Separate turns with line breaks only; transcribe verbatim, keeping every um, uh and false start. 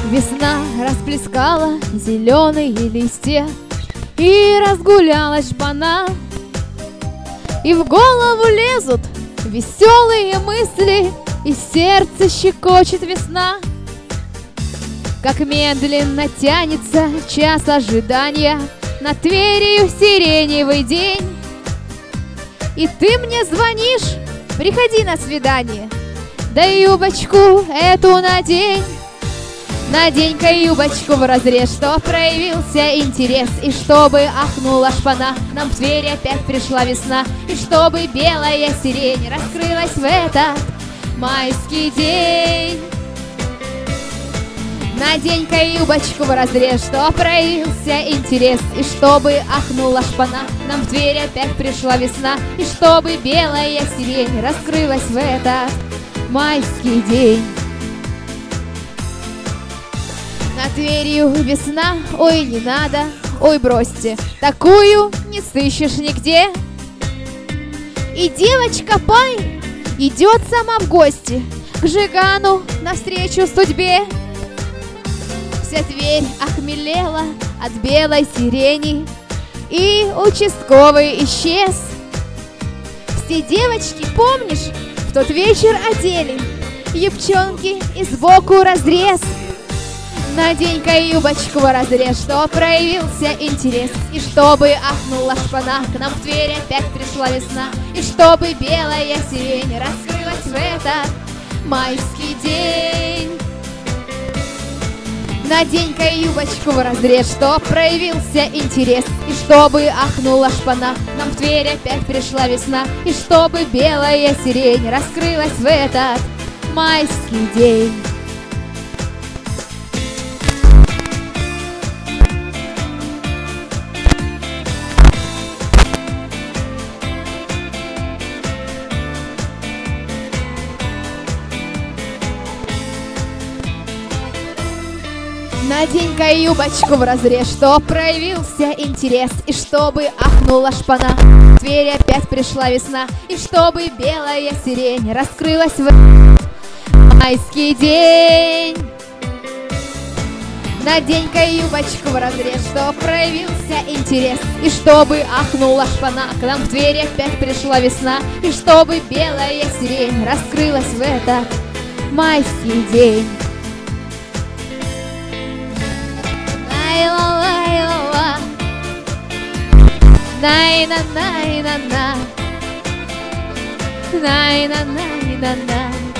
Весна расплескала зеленые листья, и разгулялась шпана, и в голову лезут веселые мысли, и сердце щекочет весна. Как медленно тянется час ожидания, над Тверью сиреневый день. И ты мне звонишь, приходи на свидание, да юбочку эту надень. Надень-ка юбочку вразрез, что проявился интерес, и чтобы ахнула шпана, к нам в Тверь опять пришла весна, и чтобы белая сирень раскрылась в этот майский день. Надень-ка юбочку вразрез, что проявился интерес, и чтобы ахнула шпана, к нам в Тверь опять пришла весна, и чтобы белая сирень раскрылась в этот майский день. Над Тверью весна, ой, не надо, ой, бросьте, такую не сыщешь нигде. И девочка Пай идет сама в гости к Жигану навстречу судьбе. Вся Тверь охмелела от белой сирени, и участковый исчез. Все девочки, помнишь, в тот вечер одели юбчонки и сбоку разрез. Надень-ка юбочку разрез, что проявился интерес, и чтобы ахнула шпана, к нам в Тверь опять пришла весна, и чтобы белая сирень раскрылась в этот майский день. Надень-ка юбочку разрез, что проявился интерес, и чтобы ахнула шпана, к нам в Тверь опять пришла весна, и чтобы белая сирень раскрылась в этот майский день. Надень-ка юбочку вразрез, что проявился интерес, и чтобы ахнула шпана, в Тверь опять пришла весна, и чтобы белая сирень раскрылась в майский день. Надень-ка юбочку вразрез, что проявился интерес, и чтобы ахнула шпана, к нам в Тверь опять пришла весна, и чтобы белая сирень раскрылась в этот майский день. Най-на-най-на-на, най-на-най-на-на.